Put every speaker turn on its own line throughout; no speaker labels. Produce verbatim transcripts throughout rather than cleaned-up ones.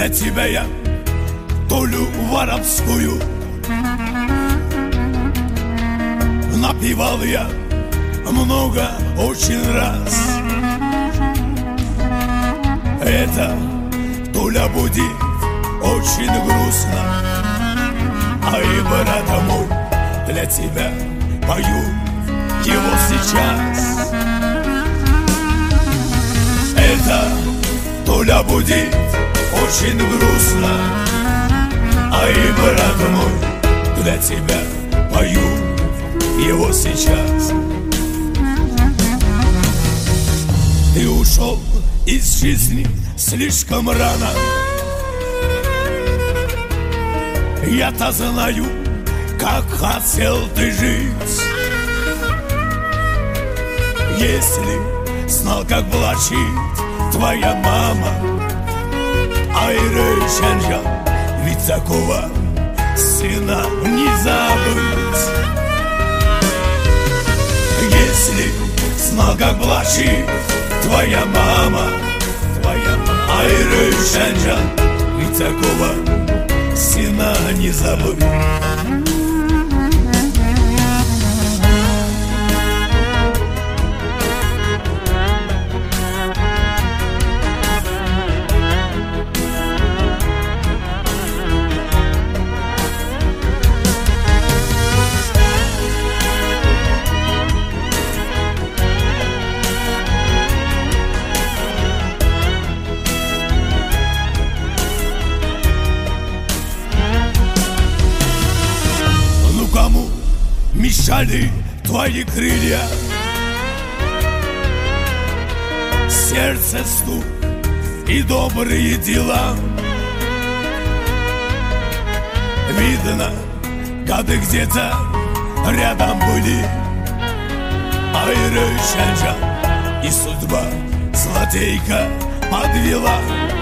для тебя я долю воровскую напевал я много очень раз. Эта доля будет очень грустно, а и брат мой, для тебя пою его сейчас. Эта доля будет очень грустно, а и брат мой, для тебя пою его сейчас. Ты ушел из жизни слишком рано. Я-то знаю, как хотел ты жить. Если знал, как плачет твоя мама, Айры Шанжан, ведь такого сына не забыть. Если знал, как плачет твоя мама, твоя мама, Айры Шанжан, ведь такого сына не забыть. Кому мешали твои крылья? Сердце стук и добрые дела. Видно, годы где-то рядом были, Айры Шанжан, и судьба злодейка подвела.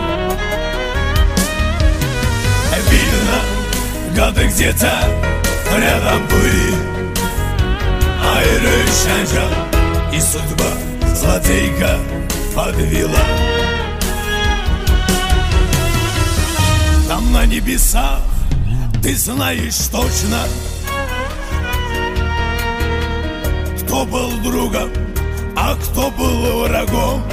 Видно, годы где-то рядом были, Айры Шанжан, и судьба злодейка подвела. Там на небесах ты знаешь точно, кто был другом, а кто был врагом.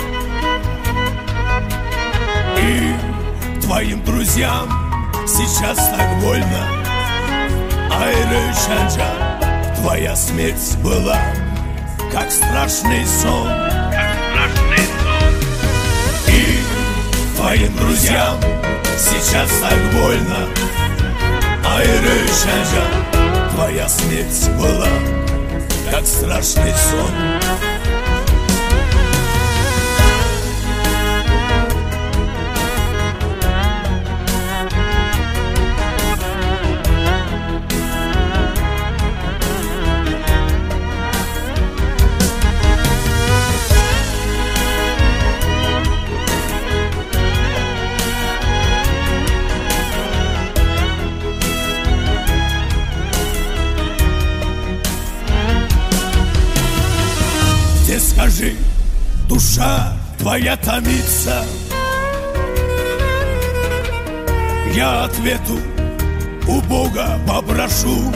И твоим друзьям сейчас так больно, Айры Шанжан, твоя смерть была как страшный сон. Как страшный сон. И твоим друзьям сейчас так больно, Айры Шанжан, твоя смерть была как страшный сон. Скажи, душа твоя томится, я ответу у Бога попрошу.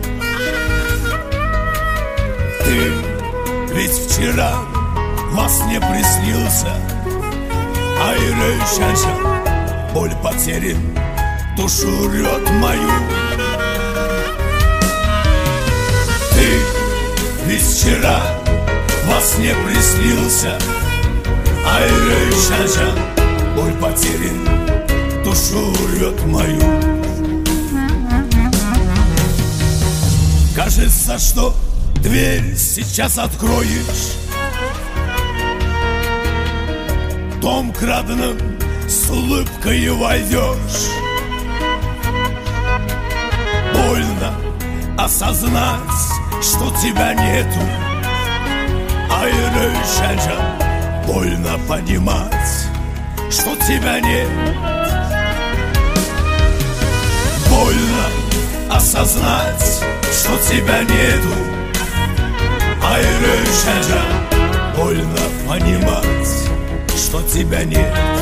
Ты ведь вчера во сне приснился, Айры Шанжан, боль потерян, душу рвет мою. Ты ведь вчера во сне приснился, Айры Шанжан, боль потерян, душу рвет мою. Кажется, что дверь сейчас откроешь, дом краденым с улыбкой войдешь. Больно осознать, что тебя нету, Айры Шанжан, больно понимать, что тебя нет. Больно осознать, что тебя нету, Айры Шанжан, больно понимать, что тебя нет.